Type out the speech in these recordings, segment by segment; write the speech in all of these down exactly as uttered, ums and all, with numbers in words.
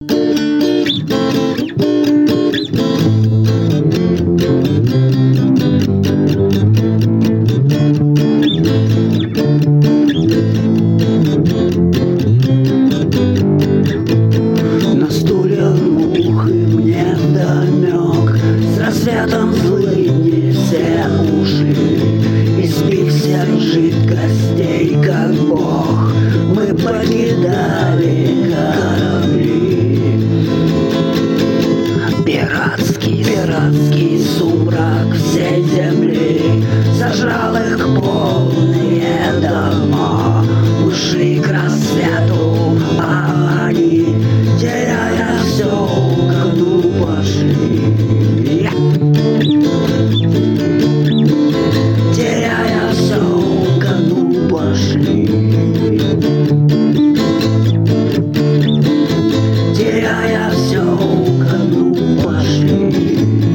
На стуле мухи мне вдомек, с рассветом злыдни все ушли. Из пиксель жидкостей, как бог, мы покидали корабли. Пиратский, пиратский сумрак всей земли сожрал их полные дома. Мы шли к рассвету, а они, теряя все, ко дну пошли. Теряя все, ко дну пошли. Теряя все, ко дну пошли.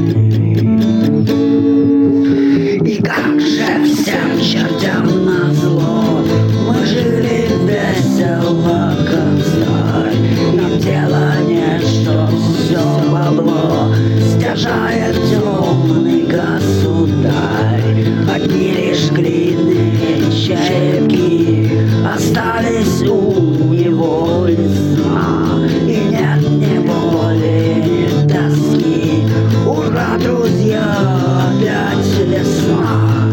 И как же всем чертям назло мы жили весело, как сталь. Нам дело нет, что все бабло стяжает темный государь. Одни лишь глиняные черепки остались у него сна. И нет неволи, нет тоски. Ура, друзья, опять весна.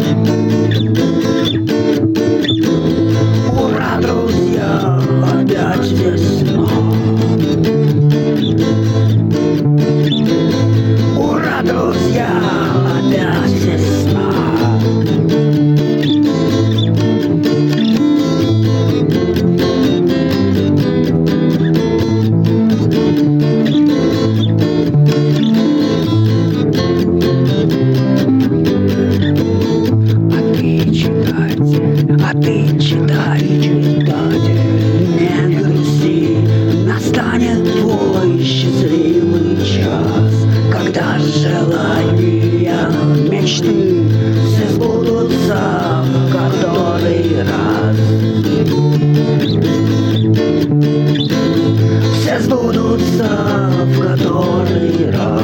Ура, друзья, опять весна. Ура, друзья, опять весна. А ты читай, читатель, не грусти, настанет твой счастливый час, когда желания, мечты все сбудутся в который раз. Все сбудутся в который раз.